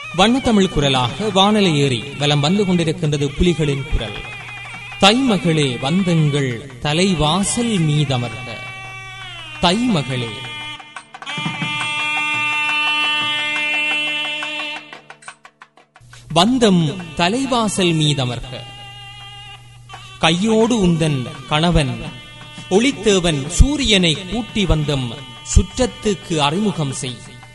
வண்ணத்தமிழ் குரலாக வானலை ஏறி வலம் வந்து கொண்டிருக்கின்றது புலிகளின் குரல். தைமகளே வந்தங்கள் தலைவாசல் மீதமர்க. தைமகளே வந்தம் தலைவாசல் மீதமர்க. கையோடு உந்தன் கணவன் ஒளித்தேவன் சூரியனை கூட்டி வந்தம் சுற்றத்துக்கு அறிமுகம் செய்.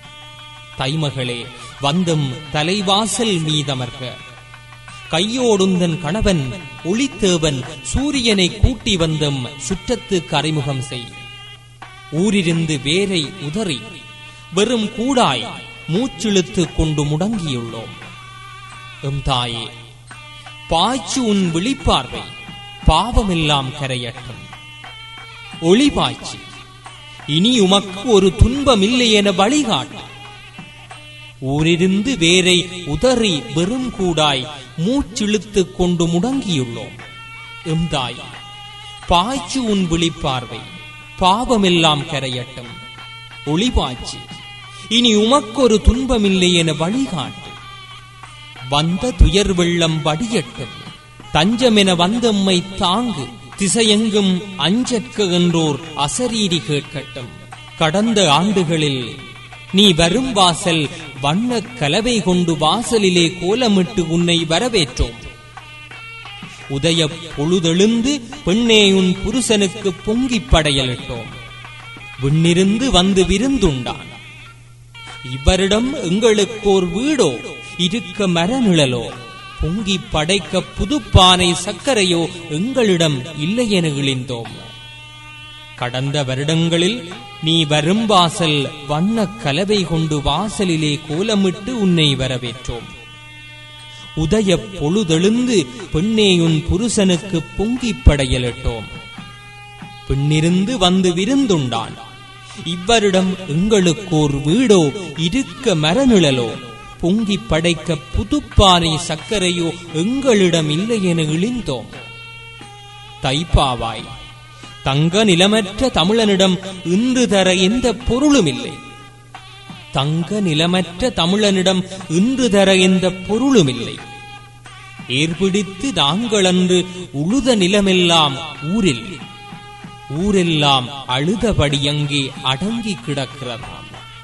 தைமகளே வந்தம் தலைவாசல் மீதமர்க. கையோடுந்தன் கணவன் ஒளித்தேவன் சூரியனை கூட்டி வந்தம் சுற்றத்துக்கு அறிமுகம் செய். ஊரிருந்து வேரை உதறி வெறும் கூடாய் மூச்சிழுத்து கொண்டு முடங்கியுள்ளோம். எம் தாயே பாய்ச்சு உன் விழிப்பார்வை பாவமெல்லாம் கரையற்றும். ஒளி பாய்ச்சி இனி உமக்கு ஒரு துன்பமில்லை என வழிகாட்டு. ஊரிருந்து வேரை உதறி வெறும் கூடாய் மூச்சிழுத்து கொண்டு முடங்கியுள்ளோம். எம் தாய் பாய்ச்சு உன் விழிப்பார்வை பாவமெல்லாம் கரையட்டும். ஒளி பாய்ச்சி இனி உமக்கு ஒரு துன்பமில்லை என வழிகாட்டு. வந்த துயர் வெள்ளம் வடியட்டும். தஞ்சமென வந்தம்மை தாங்கு. திசையெங்கும் அஞ்சற்க என்றோர் அசரீரி கேட்கட்டும். கடந்த ஆண்டுகளில் நீ வரும் வாசல் வண்ண கலவை கொண்டு வாசலிலே கோலமிட்டு உன்னை வரவேற்றோம். உதய பொழுதெழுந்து பெண்ணே உன் புருஷனுக்கு பொங்கிப் படையலிட்டோம். விண்ணிருந்து வந்து விருந்துண்டான். இவரிடம் எங்களுக்கோர் வீடோ இருக்க மரநிழலோ பொங்கி படைக்க புதுப்பானை சர்க்கரையோ எங்களிடம் இல்லை என இழிந்தோம். கடந்த வருடங்களில் நீ வரும் வாசல் வண்ண கலவை கொண்டு வாசலிலே கோலமிட்டு உன்னை வரவேற்றோம். உதய பொழுதெழுந்து பெண்ணே உன் புருஷனுக்கு பொங்கிப் படையலிட்டோம். பெண்ணிருந்து வந்து விருந்துண்டான். இவ்வரிடம் எங்களுக்கோர் வீடோ இருக்க மரநிழலோ பொங்கி படைக்க புதுப்பானை சர்க்கரையோ எங்களிடம் இல்லை என இழிந்தோம். தைப்பாவாய் தங்க நிலமற்ற தமிழனிடம் இன்று தர எந்த பொருளும் இல்லை. தங்க நிலமற்ற தமிழனிடம் இன்று தர எந்த பொருளும் இல்லை. ஏற்பிடித்து நாங்கள் அன்று உழுத நிலமெல்லாம் ஊரில் ஊரெல்லாம் அழுதபடி அங்கே அடங்கி கிடக்கிறதாம்.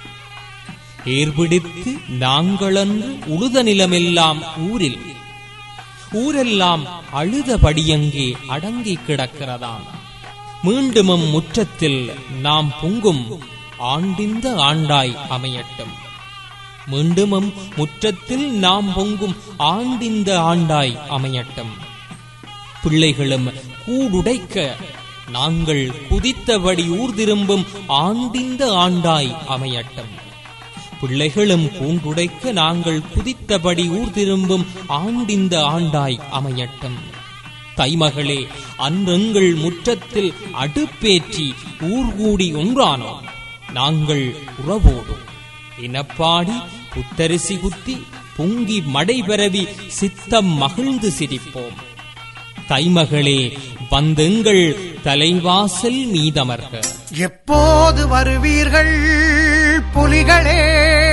ஏற்பிடித்து நாங்களன்று உழுத நிலமெல்லாம் ஊரில் ஊரெல்லாம் அழுதபடி அங்கே அடங்கி கிடக்கிறதாம். மீண்டுமும் முற்றத்தில் நாம் பொங்கும் ஆண்டிந்த ஆண்டாய் அமையட்டும். மீண்டுமும் முற்றத்தில் நாம் பொங்கும் ஆண்டிந்த ஆண்டாய் அமையட்டும். பிள்ளைகளும் கூடுடைக்க நாங்கள் குதித்தபடி ஊர் திரும்பும் ஆண்டிந்த ஆண்டாய் அமையட்டும். பிள்ளைகளும் கூண்டுடைக்க நாங்கள் குதித்தபடி ஊர் திரும்பும் ஆண்டிந்த ஆண்டாய் அமையட்டும். தைமகளே அன்றெங்கள் முற்றத்தில் அடுப்பேற்றி ஊர்கூடி ஒன்றானோம். நாங்கள் உறவோடு இனப்பாடி புத்தரிசி குத்தி பொங்கி மடை பரவி சித்தம் மகிழ்ந்து சிரிப்போம். தைமகளே வந்தெங்கள் தலைவாசல் மீதமர்க. எப்போது வருவீர்கள் புலிகளே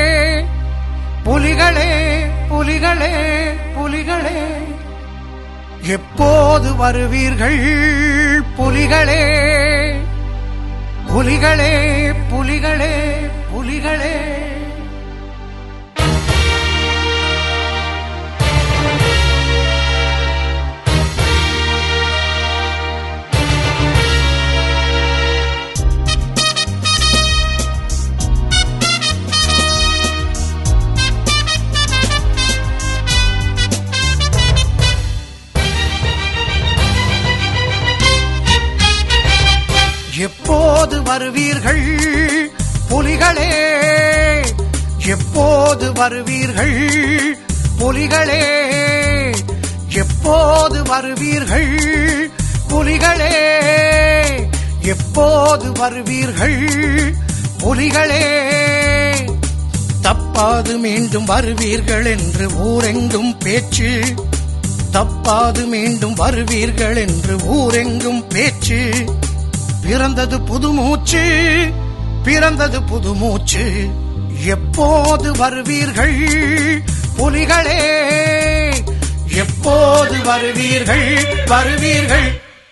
புலிகளே புலிகளே புலிகளே? எப்போது வருவீர்கள் புலிகளே புலிகளே புலிகளே புலிகளே? எப்போது வருவீர்கள் புலிகளே எப்போது வருவீர்கள் புலிகளே? எப்போது வருவீர்கள் புலிகளே எப்போது வருவீர்கள் புலிகளே? தப்பாது மீண்டும் வருவீர்கள் என்று ஊரெங்கும் பேச்சு. தப்பாது மீண்டும் வருவீர்கள் என்று ஊரெங்கும் பேச்சு. பிறந்தது புதுமூச்சு பிறந்தது புதுமூச்சு. எப்போது வருவீர்கள் புலிகளே எப்போது வருவீர்கள் வருவீர்கள்?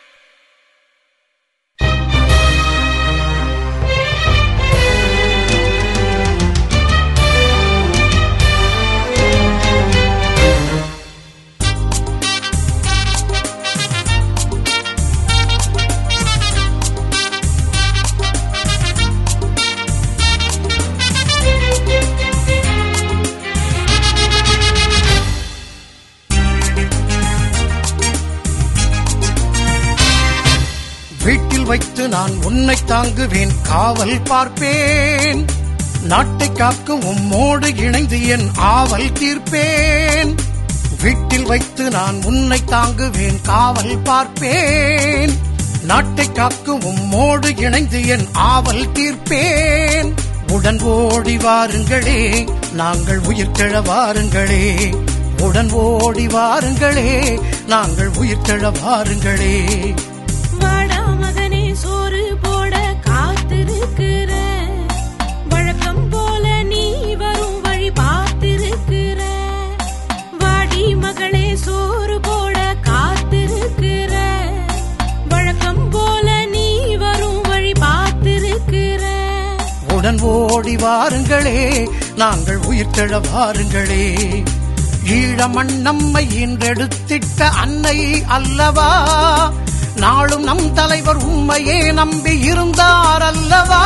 வீட்டில் வைத்து நான் உன்னை தாங்குவேன், காவல் பார்ப்பேன். நாட்டை காக்கும் உம்மோடு இணைந்து என் ஆவல் தீர்ப்பேன். வீட்டில் வைத்து நான் உன்னை தாங்குவேன், காவல் பார்ப்பேன். நாட்டை காக்கும் உம்மோடு இணைந்து என் ஆவல் தீர்ப்பேன். உடன் ஓடி வாருங்களே, நாங்கள் உயிர்த்தெழ வாருங்களே. உடன் ஓடி வாருங்களே, நாங்கள் உயிர்த்தெழ வாருங்களே. வாடா மகனே, சோறு போட காத்திருக்கிற, வழக்கம் போல நீ வரும் வழி பார்த்திருக்கிற. வாடி மகளே, சோறு போட காத்திருக்கிற, வழக்கம் போல நீ வரும் வழி பார்த்திருக்கிற. உடன் ஓடி வாருங்களே, நாங்கள் உயிர்த்தெழ வாருங்களே. ஈழ மண்ணம்மை ஈன்றெடுத்திட்ட அன்னை அல்லவா, நாளும் நம் தலைவர் உண்மையே நம்பி இருந்தார் அல்லவா.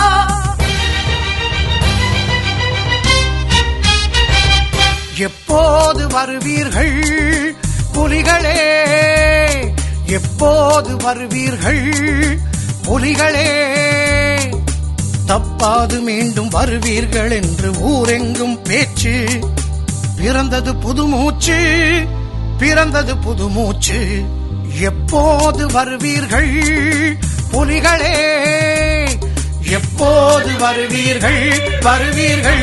எப்போது வருவீர்கள் புலிகளே, எப்போது வருவீர்கள் புலிகளே? தப்பாது மீண்டும் வருவீர்கள் என்று ஊரெங்கும் பேச்சு. பிறந்தது புதுமூச்சு, பிறந்தது புதுமூச்சு. எப்போது வருவீர்கள் புலிகளே, எப்போது வருவீர்கள் வருவீர்கள்?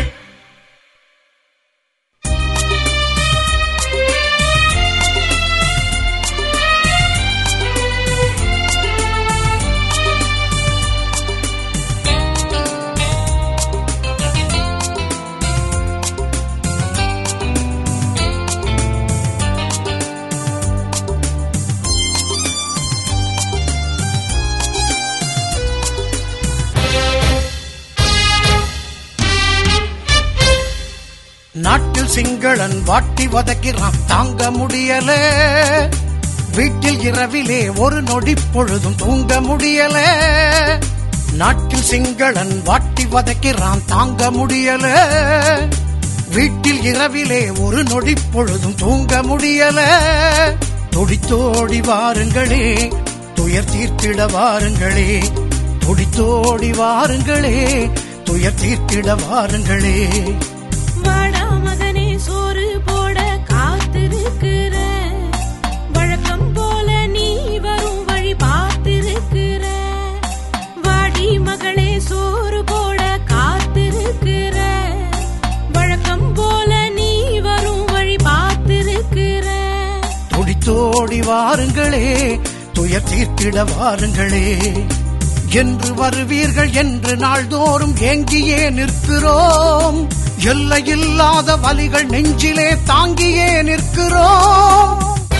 நாட்டில் சிங்களன் வாட்டி வதக்கிறான், தாங்க முடியல. வீட்டில் இரவிலே ஒரு நொடி பொழுதும் தூங்க முடியல. நாட்டில் சிங்களன் வாட்டி வதக்கிறான், தாங்க முடியல. வீட்டில் இரவிலே ஒரு நொடி பொழுதும் தூங்க முடியல. துடித்தோடி வாருங்களே, துயர் தீர்த்திட வாருங்களே. துடித்தோடி வாருங்களே, துயர் தீர்த்திட வாருங்களே. வாடா மகனே, சோறு போட காத்திருக்கிற, வழக்கம் போல நீ வரும் வழி பார்த்திருக்கிற. வாடி மகளே, சோறு போட காத்திருக்கிற, வழக்கம் போல நீ வரும் வழி பார்த்திருக்கிற. துடித்தோடி வாருங்களே, துயர் தீர்த்திட வாருங்களே. என்று வருவீர்கள் என்று நாள்தோறும் ஏங்கியே நிற்கிறோம். எல்லையில்லாத வலிகள் நெஞ்சிலே தாங்கியே நிற்கிறோம்.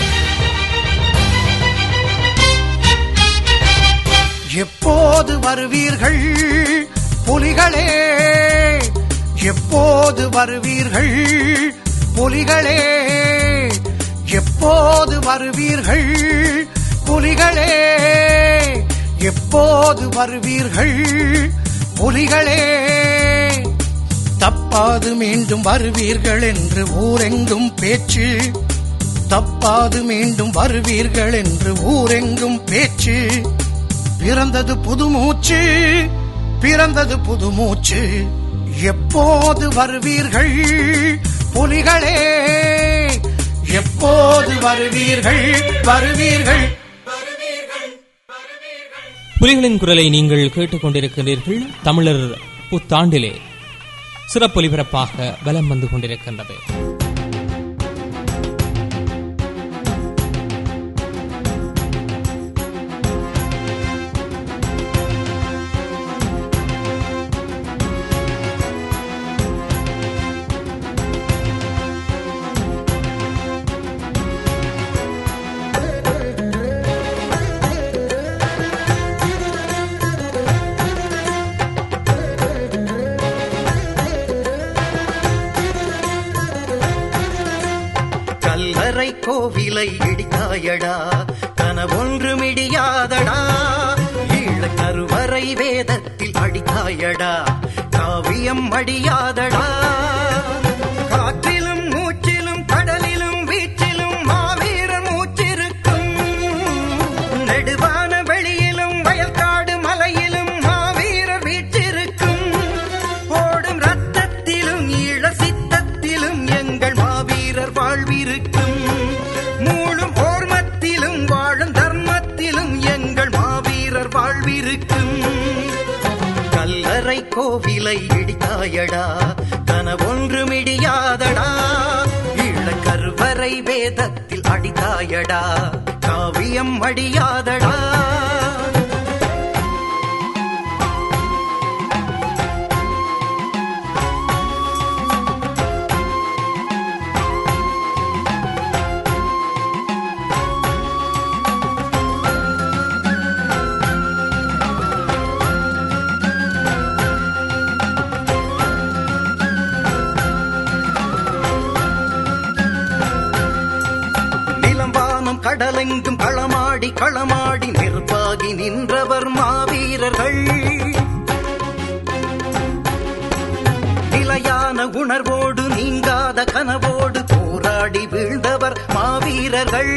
எப்போது வருவீர்கள் புலிகளே, எப்போது வருவீர்கள் புலிகளே? எப்போது வருவீர்கள் புலிகளே, எப்போது வருவீர்கள் புலிகளே? தப்பாது மீண்டும் வருவீர்கள் என்று ஊரெங்கும் பேச்சு. தப்பாது மீண்டும் வருவீர்கள் என்று ஊரெங்கும் பேச்சு. பிறந்தது புதுமூச்சு, பிறந்தது புதுமூச்சு. எப்போது வருவீர்கள் புலிகளே, எப்போது வருவீர்கள் வருவீர்கள்? புலிகளின் குரலை நீங்கள் கேட்டுக்கொண்டிருக்கிறீர்கள். தமிழர் புத்தாண்டிலே சிறப்பொலிபரப்பாக வலம் வந்து கொண்டிருக்கின்றது. கல்லறை கோவிலை இடித்தாயடா, கனவொன்றும் இடியாதடா. ஈழக்கருவறை வேதத்தில் அடித்தாயடா, காவியம் அடியாதடா. காற்றிலும் மூச்சிலும் கடலிலும் வீச்சிலும் மாவீரர் மூச்சிருக்கும். நெடுவான வெளியிலும் வயல்காடு மலையிலும் மாவீரர் வீற்றிருக்கும். ஓடும் ரத்தத்திலும் ஈழ சித்தத்திலும் எங்கள் மாவீரர் வாழ்விருக்கும். மூழும் ஓர்மத்திலும் வாழும் தர்மத்திலும் எங்கள் மாவீரர் வாழ்விருக்கும். கல்லறை கோவிலை இடித்தாயடா, கனவொன்றும் இடியாதடா. ஈழக்கருவறை வேதத்தில் அடித்தாயடா, காவியம் அடியாதடா. கடலெங்கும் களமாடி களமாடி நெருப்பாகி நின்றவர் மாவீரர்கள். நிலையான உணர்வோடு நீங்காத கனவோடு போராடி வீழ்ந்தவர் மாவீரர்கள்.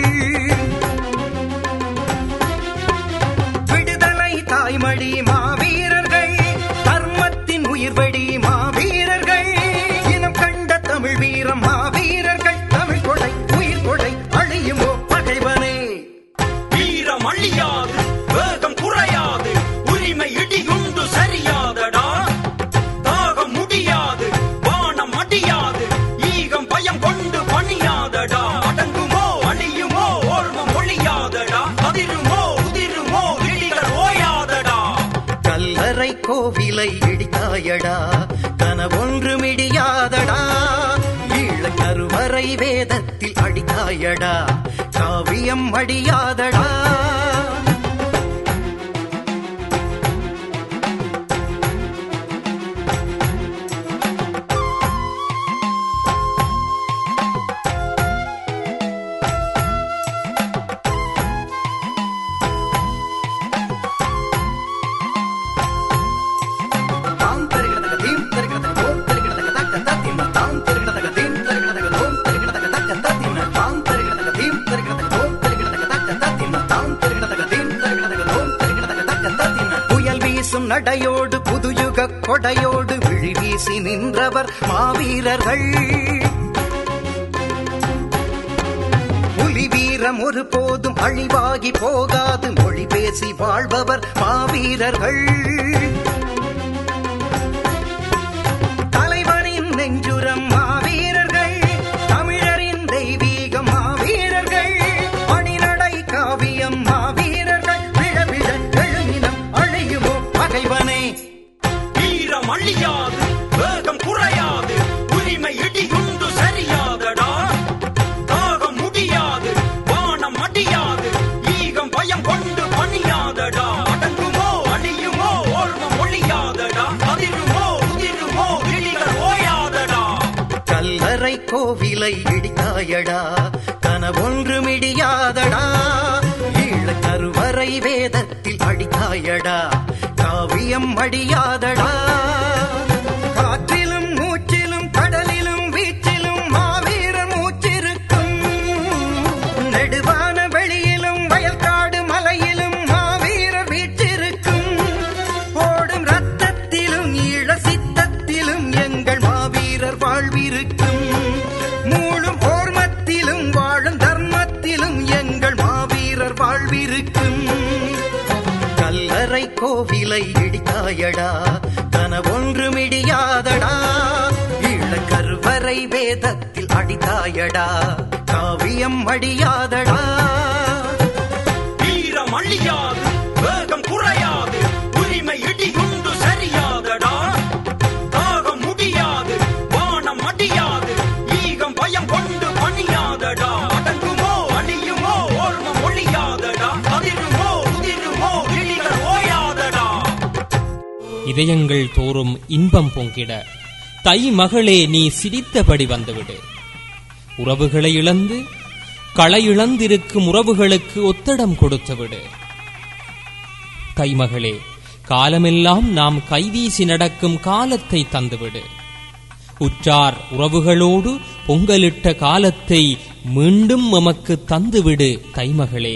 விடுதலை தாய்மடி மாவீரர்கள், தர்மத்தின் உயிர்வடி மாவீரர்கள். இனம் கண்ட தமிழ் வீரம் மாவீரர்கள். தமிழ் கொடை உயிர் கொடை அழியுமோ பகைவனே. வீரம் அழியாது, வேகம் குறையாது, உரிமை இடியுண்டு சரியாதடா. தாகம் முடியாது, வானம் அடியாது, ஈகம் பயம் கொண்டு பணியாதடா. அடங்குமோ அழியுமோ ஓர்மம் ஒழியாதடா. அதிருமோ உதிருமோ இடிகள் ஓயாதடா. கல்லறை கோவிலை இடித்தாயடா, கனவொன்றும் இடியாதடா. ஈழக்கருவறை வேதத்தில் அடித்தாயடா, காவியம் அடியாதடா. நடையோடு புதுயுக கொடையோடு விழி வீசி நின்றவர் மாவீரர்கள். புலி வீரம் ஒரு போதும் அழிவாகி போகாது மொழி பேசி வாழ்பவர் மாவீரர்கள். தலைவனின் நெஞ்சுரம் மாவீரர்கள், தமிழரின் தெய்வீகம் மாவீரர்கள். அணிநடை காவியம் மாவீரர்கள். விழ விழ எழுமினம் அழியுமோ பகைவனே. வீரம் அழியாது, வேகம் குறையாது, உரிமை இடியுண்டு சரியாதடா. தாகம் முடியாது, வானம் அடியாது, ஈகம் பயம் கொண்டு பணியாதடா. அடங்குமோ அழியுமோ ஓர்மம் ஒழியாதடா. அதிருமோ உதிருமோ இடிகள் ஓயாதடா. கல்லறை கோவிலை இடித்தாயடா, கனவொன்றும் இடியாதடா. ஈழக்கருவறை வேதத்தில் அடித்தாயடா, காவியம் அடியாதடா. காற்றிலும் மூச்சிலும் கடலிலும் வீச்சிலும் மாவீரர் மூச்சிருக்கும். நெடுவான வெளியிலும் வயல்காடு மலையிலும் மாவீரர் வீற்றிருக்கும். ஓடும் ரத்தத்திலும் ஈழ சித்தத்திலும் எங்கள் மாவீரர் வாழ்விருக்கும். மூழும் ஓர்மத்திலும் வாழும் தர்மத்திலும் எங்கள் மாவீரர் வாழ்விருக்கும். கல்லறை கோவிலை இடித்தாயடா, கனவொன்றும் இடியாதடா. ஈழக்கருவறை வேதத்தில் அடித்தாயடா, காவியம் அடியாதடா. வீரம் அழியாது, வேகம் குறையாது, உரிமை இடியுண்டு சரியாதடா. தாகம் முடியாது, வானம் அடியாது, ஈகம் பயம் கொண்டு பணியாதடா. அடங்குமோ அழியுமோ ஓர்மம் ஒழியாதடா. அதிருமோ உதிருமோ இடிகள் ஓயாதடா. இதயங்கள் தோறும் இன்பம் பொங்கிட தை மகளே நீ சிரித்தபடி வந்துவிடு. உறவுகளை இழந்து களை உறவுகளுக்கு ஒத்தடம் கொடுத்துவிடு. தைமகளே, காலமெல்லாம் நாம் கைவீசி நடக்கும் காலத்தை தந்துவிடு. உற்றார் உறவுகளோடு பொங்கலிட்ட காலத்தை மீண்டும் எமக்கு தந்துவிடு தைமகளே.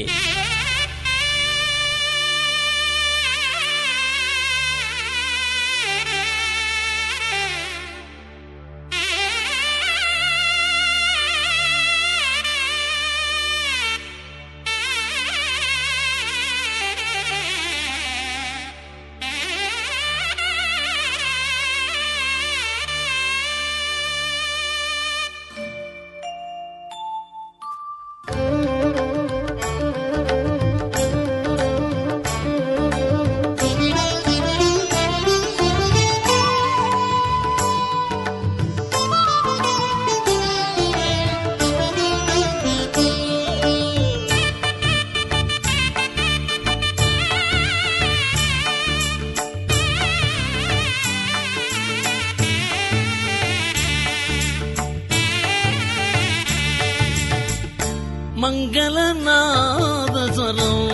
மங்களநாதஸ்வரம்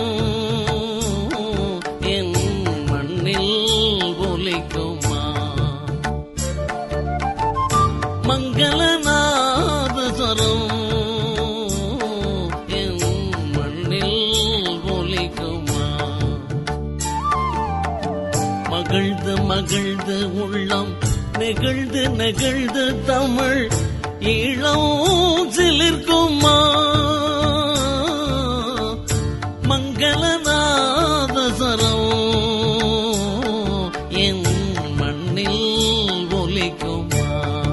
என் மண்ணில் ஒலிக்குமா? மங்களநாதஸ்வரம் என் மண்ணில் ஒலிக்குமா? மகிழ்ந்து மகிழ்ந்து உள்ளம் நெகிழ்ந்து நெகிழ்ந்து தமிழ் ஈழம் சிலிர்க்குமா? மங்களநாதஸ்வரம் என் மண்ணில் ஒலிக்குமா?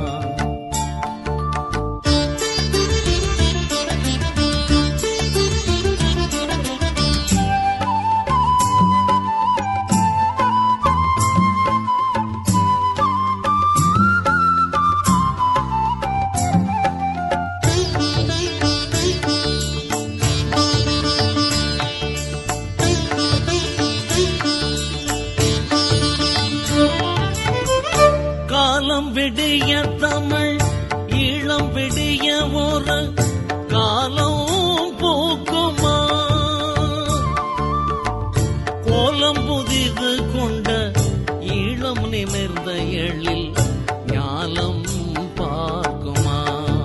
காலம் விடிய தமிழ் ஈழம் விடிய ஒரு காலம் போக்குமா? கோலம் புதிது கொண்ட ஈழம் நிமிர்ந்த எழில் ஞாலம் பார்க்குமா?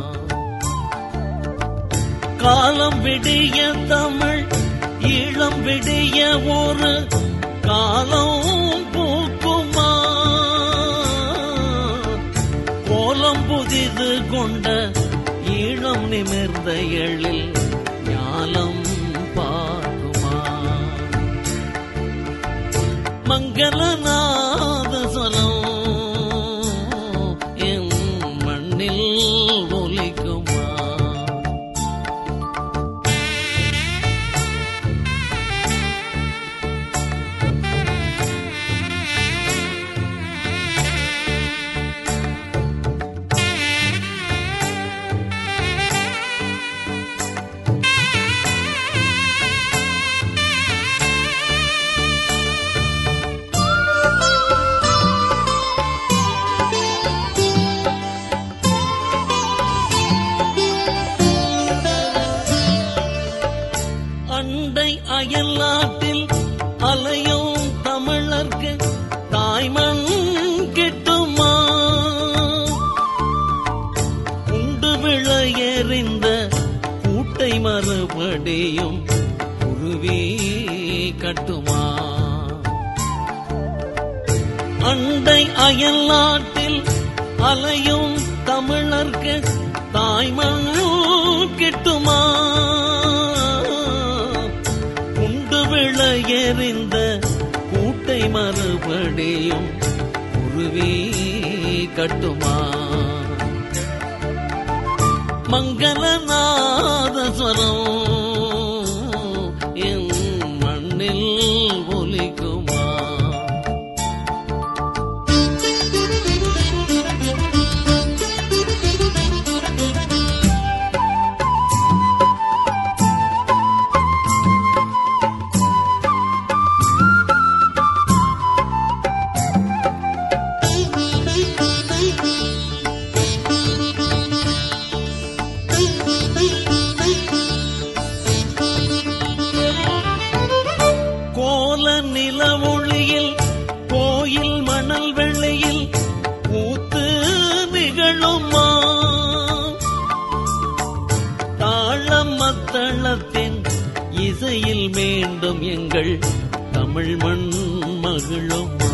காலம் விடிய தமிழ் ஈழம் விடிய ஒரு காலம் போக்குமா? கோலம் புதிது கொண்ட ஈழம் நிமிர்ந்த எழில் ஞாலம் பார்க்குமா? மங்களநாதஸ்வரம் என் மண்ணில் ஒலிக்குமா? அண்டை அயல் நாட்டில் அலையும் தமிழர்க்கு தாய்மண் கிட்டுமா? உண்டு விளையறிந்த கூட்டை மறுபடியும் உருவி கட்டுமா? அண்டை அயல் நாட்டில் அலையும் தமிழர்க்கு தாய்மண் கிட்டுமா? விளையறிந்த கூட்டை மறுபடியும் உருவி கட்டுமா? மங்களநாதஸ்வரம் என் மண்ணில் ஒலிக்குமா? எங்கள் தமிழ் மண் மகிழுமா.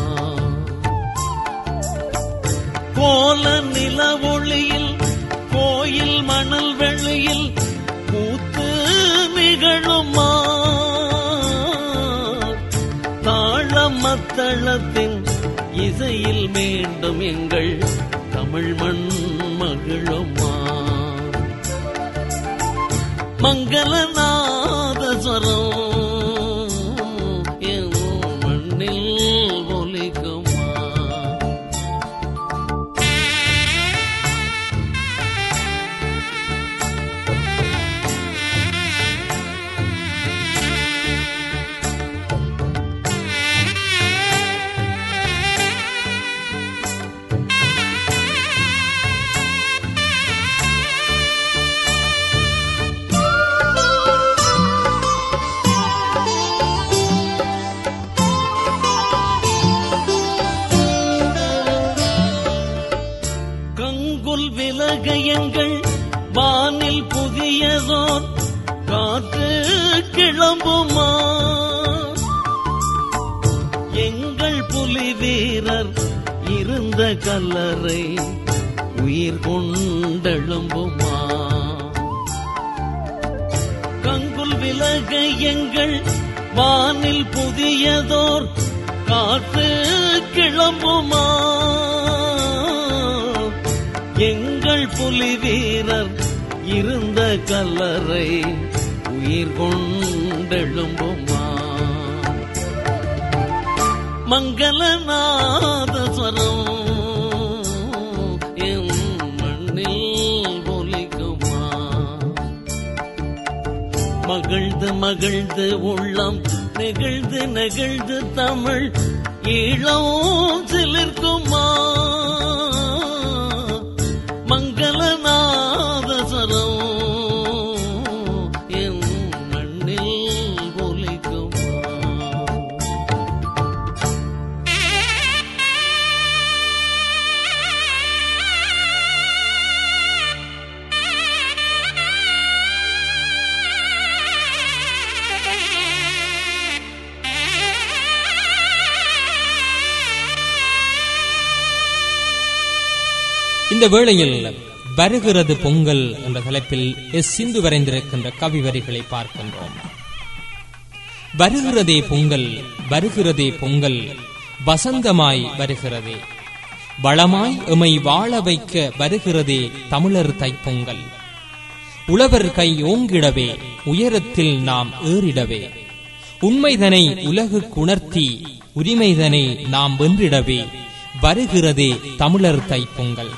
கோல நில ஒளியில் கோயில் மணல் வெளியில் கூத்து நிகழுமா. தாளம் மத்தளத்தின் இசையில் மீண்டும் எங்கள் தமிழ் மண் மகிழுமா. மங்களநாதஸ்வரம் என் மண்ணில் ஒலிக்குமா. விலகையங்கள் வானில் புதியதோர் காற்று கிளம்புமா. எங்கள் புலி வீரர் இருந்த கல்லறை உயிர் கொண்டெழும்புமா. கங்குல் விலகையங்கள் வானில் புதியதோர் காற்று கிளம்புமா. எங்கள் புலி வீரர் இருந்த கல்லறை உயிர் கொண்டெழும்புமா. மங்களநாதஸ்வரம் என் மண்ணில் ஒலிக்குமா. மகிழ்ந்து மகிழ்ந்து உள்ளம் நெகிழ்ந்து நெகிழ்ந்து தமிழ் ஈழம் சிலிர்க்குமா. மங்களநாதஸ்வரம் என் மண்ணில் ஒலிக்குமா. இந்த வேளையில் வருகிறது பொங்கல் என்ற தலைப்பில் எஸ். சிந்து வரைந்திருக்கின்ற கவி வரிகளை பார்க்கின்றோம். வருகிறதே பொங்கல், வருகிறதே பொங்கல், வசந்தமாய் வருகிறதே, வளமாய் எமை வாழ வைக்க வருகிறதே தமிழர் தைப்பொங்கல். உழவர் கை ஓங்கிடவே, உயரத்தில் நாம் ஏறிடவே, உண்மைதனை உலகுக்குணர்த்தி உரிமைதனை நாம் வென்றிடவே வருகிறதே தமிழர் தைப்பொங்கல்.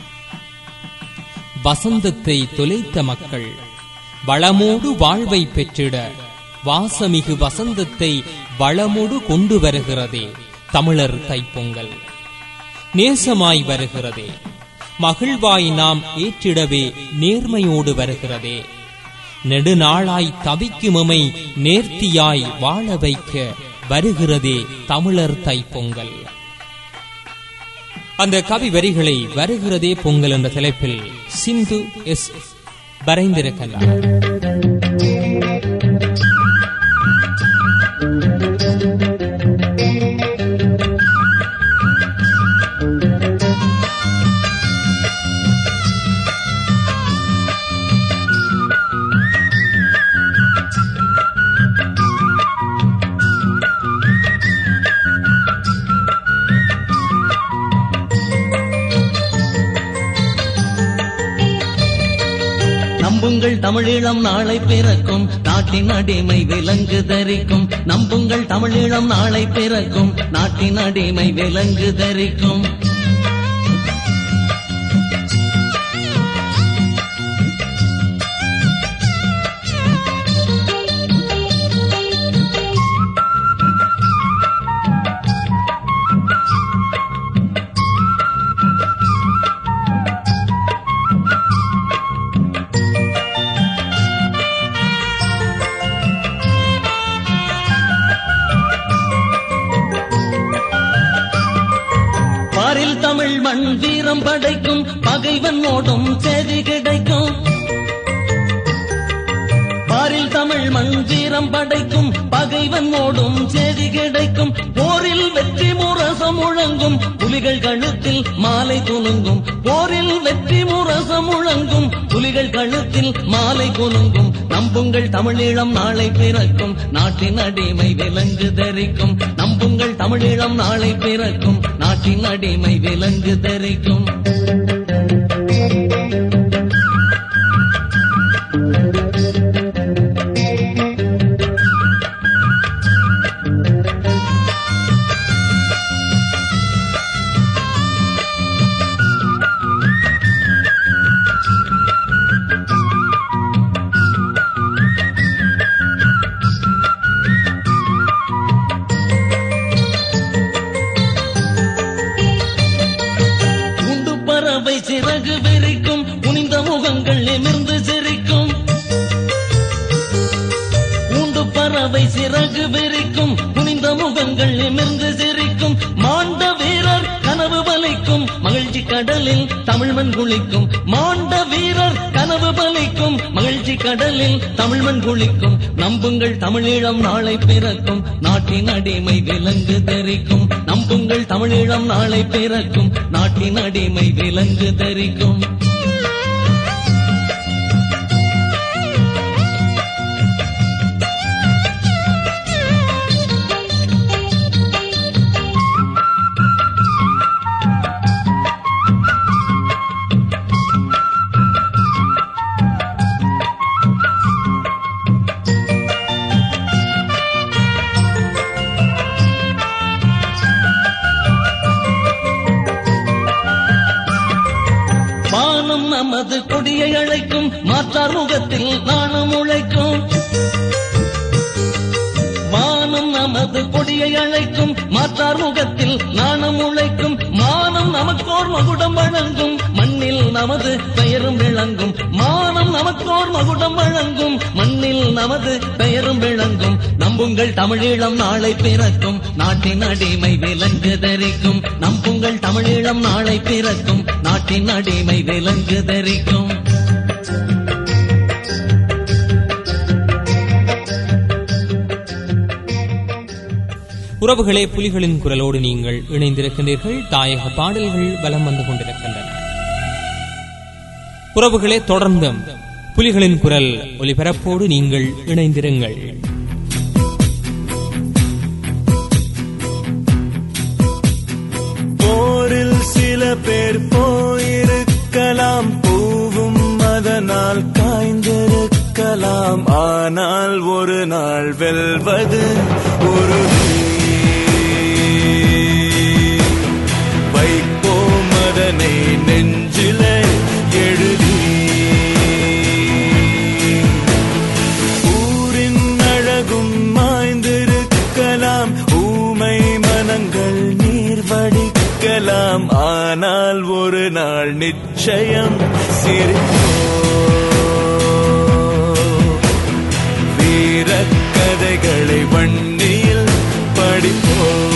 வசந்தத்தை தொலைத்த மக்கள் வளமோடு வாழ்வை பெற்றிட வாசமிகு வசந்தத்தை வளமோடு கொண்டு வருகிறதே தமிழர் தைப்பொங்கல். நேசமாய் வருகிறதே, மகிழ்வாய் நாம் ஏற்றிடவே நேர்மையோடு வருகிறதே, நெடுநாளாய் தவிக்குமமை நேர்த்தியாய் வாழ வைக்க வருகிறதே தமிழர் தைப்பொங்கல். அந்த கவி வரிகளை வருகிறதே பொங்கல் என்ற தலைப்பில் சிந்து எஸ். வரைந்திருக்கிறார். நம்புங்கள் தமிழீழம் நாளை பிறக்கும், நாட்டின் அடிமை விலங்கு தரிக்கும். நம்புங்கள் தமிழீழம் நாளை பிறக்கும், நாட்டின் அடிமை விலங்கு தரிக்கும். தமிழ் மண் வீரம் படைக்கும், பகைவன் ஓடும் செய்தி கிடைக்கும். பாரில் தமிழ் மண் வீரம் படைக்கும் பகைவன் ஓடும் செய்தி கிடைக்கும் போரில் வெற்றி முரசம் முழங்கும் புலிகள் கழுத்தில் மாலை குலுங்கும் போரில் வெற்றி முரசம் முழங்கும் புலிகள் கழுத்தில் மாலை குலுங்கும் நம்புங்கள் தமிழீழம் நாளை பிறக்கும் நாட்டின் அடிமை விலங்கு தரிக்கும் நம்புங்கள் தமிழீழம் நாளை பிறக்கும் நாட்டின் அடிமை விலங்கு தரிக்கும் சிறகு விரிக்கும் குனிந்த முகங்கள் நிமிர்ந்து சிரிக்கும் ஊண்டு பறவை சிறகு விரிக்கும் குனிந்த முகங்கள் நிமிர்ந்து சிரிக்கும் மாண்ட வீரர் கனவு பலிக்கும் மகிழ்ச்சி கடலில் தமிழ்மண் குளிக்கும் மாண்ட வீரர் கனவு பலிக்கும் மகிழ்ச்சி கடலில் தமிழ்மண் குளிக்கும் நம்புங்கள் தமிழீழம் நாளை பிறக்கும் நாட்டின் அடிமை விலங்கு தரிக்கும் நம்புங்கள் தமிழீழம் நாளை பிறக்கும் நாட்டின் அடிமை விலங்கு தரிக்கும் நமது கொடியை அழைக்கும் மாற்றார் முகத்தில் நாணம் உழைக்கும் வானம் நமது கொடியை அழைக்கும் மாற்றார் முகத்தில் நாணம் உழைக்கும் மானம் நமக்கோர் மகுடம் வழங்கும் மண்ணில் நமது பெயரும் விளங்கும் மானம் நமக்கோர் மகுடம் வழங்கும் மண்ணில் நமது பெயரும் விளங்கும் நம்புங்கள் தமிழீழம் நாளை பிறக்கும் நாட்டின் அடிமை விலங்கு தரிக்கும் நம்புங்கள் தமிழீழம் நாளை பிறக்கும் நாட்டின் அடிமை விலங்கு தரிக்கும் உறவுகளே, புலிகளின் குரலோடு நீங்கள் இணைந்திருக்கின்றீர்கள். தாயக பாடல்கள் வலம் வந்து கொண்டிருக்கின்றன. உறவுகளே, தொடர்ந்தும் புலிகளின் குரல் ஒலிபரப்போடு நீங்கள் இணைந்திருங்கள். போரில் சில பேர் போயிருக்கலாம், பூவும் அதனால் காய்ந்திருக்கலாம். ஆனால் ஒரு நாள் வெல்வது உறுதி. வைப்போம் அதனை நெஞ்சிலே எழுதி. ஊரின் அழகும் மாய்ந்திருக்கலாம், ஊமை மனங்கள் நீர் வடிக்கலாம். ஆனால் ஒரு நாள் நிச்சயம் சிரிப்போம். வீரக்கதைகளை வண்டியில் படிப்போம்.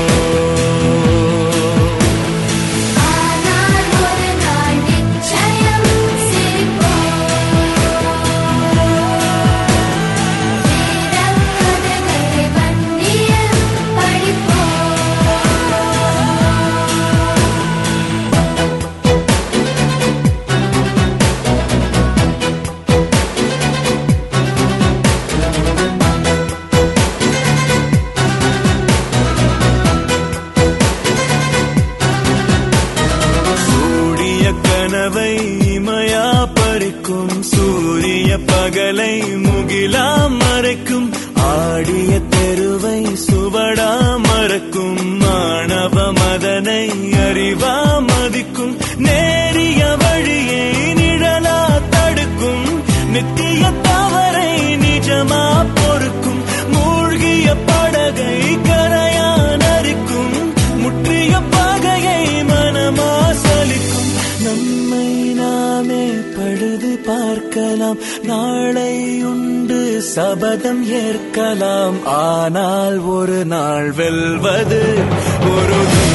இமையா பறிக்கும் சூரிய பகலை முகிலா மறைக்கும். ஆடிய தெருவை சுவடா மறக்கும். மாணவ மதனை அறிவா மதிக்கும். நேரிய வழியை நிழலா தடுக்கும். நித்திய தவறை நிஜமா பொறுக்கும். மூழ்கிய படகை கரையா நரிக்கும். முற்றிய பகையை மனமா சலிக்கும். நம்மை நாமே பழுது பார்க்கலாம். நாளை உண்டு சபதம் ஏற்கலாம். ஆனால் ஒரு நாள் வெல்வது உறுதி.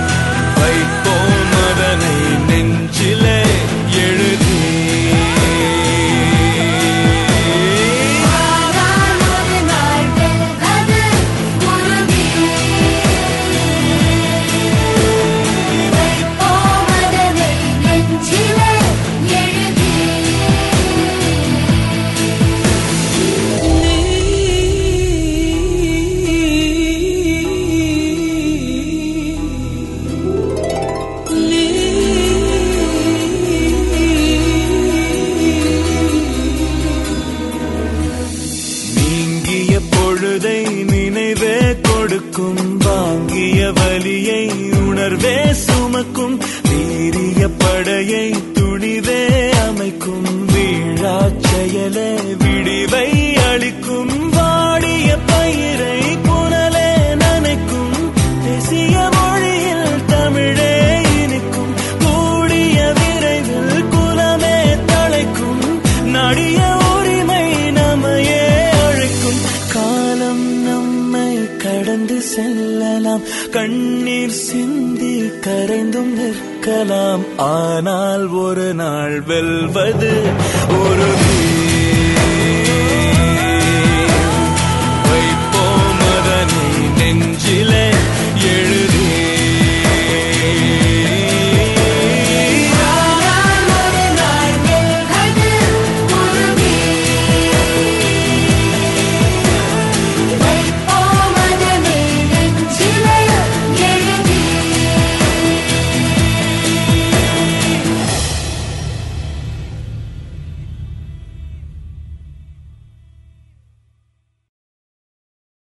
வைப்போம் அதனை நெஞ்சிலே எழுதி. உணர்வே சுமக்கும், வீரிய படையை துணிவே அமைக்கும், வீழா செயலே விடிவை அளிக்கும், வாடிய பயிரை புனலே நனைக்கும், தேசிய மொழியில் தமிழே இனிக்கும், கூடிய விரைவில் குலமே தழைக்கும், நாடிய உரிமை நம்மையே அழைக்கும். காலம் நம்மை கடந்து செல்லலாம், கண்ணீர் சிந்தி கரைந்தும் நிற்கலாம், ஆனால் ஒரு நாள் வெல்வது ஒரு